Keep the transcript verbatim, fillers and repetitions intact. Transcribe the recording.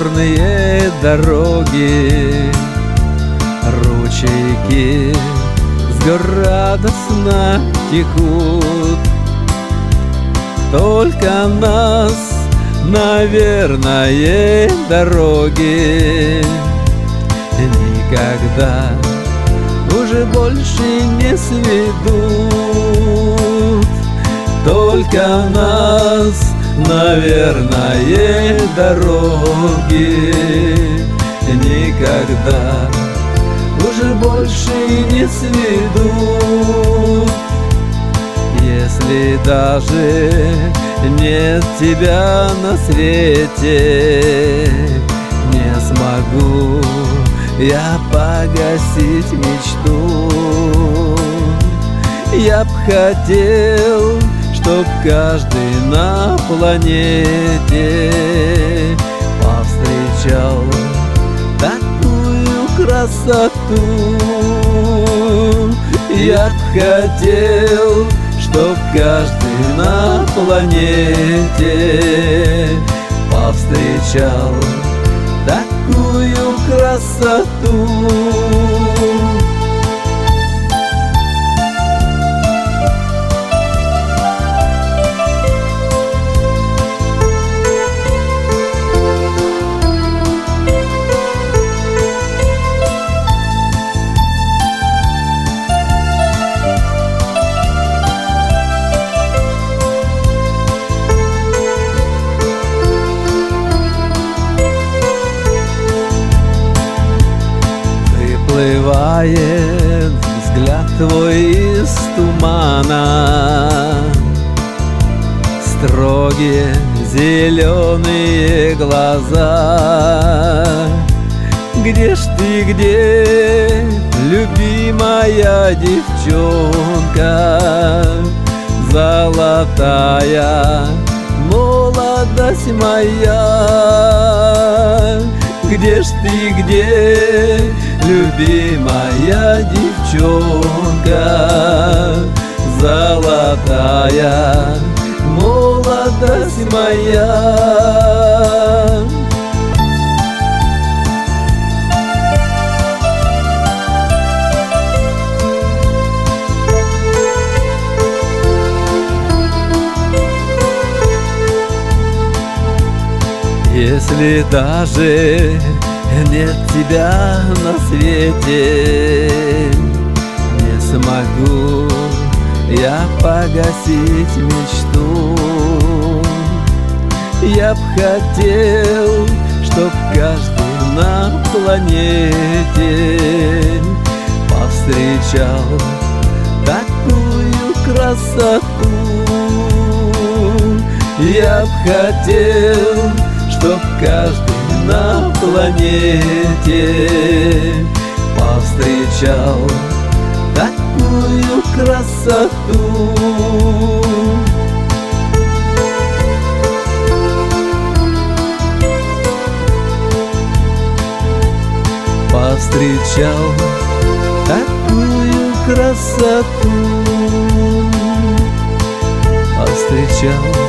горные дороги, ручейки с гор радостно текут. Только нас на верной дороге никогда уже больше не сведут. Только нас на верной дороге никогда уже больше не сведут. Если даже нет тебя на свете, не смогу я погасить мечту. Я б хотел, чтоб каждый на планете повстречал такую красоту. Я б хотел, чтоб каждый на планете повстречал такую красоту. Выплывает взгляд твой из тумана, строгие зеленые глаза. Где ж ты, где, любимая девчонка, золотая молодость моя? Где ж ты, где, любимая девчонка, золотая молодость моя? Если даже нет тебя на свете, не смогу я погасить мечту. Я б хотел, чтоб каждый на планете повстречал такую красоту. Я б хотел, чтоб каждый на планете повстречал такую красоту. Повстречал такую красоту. Повстречал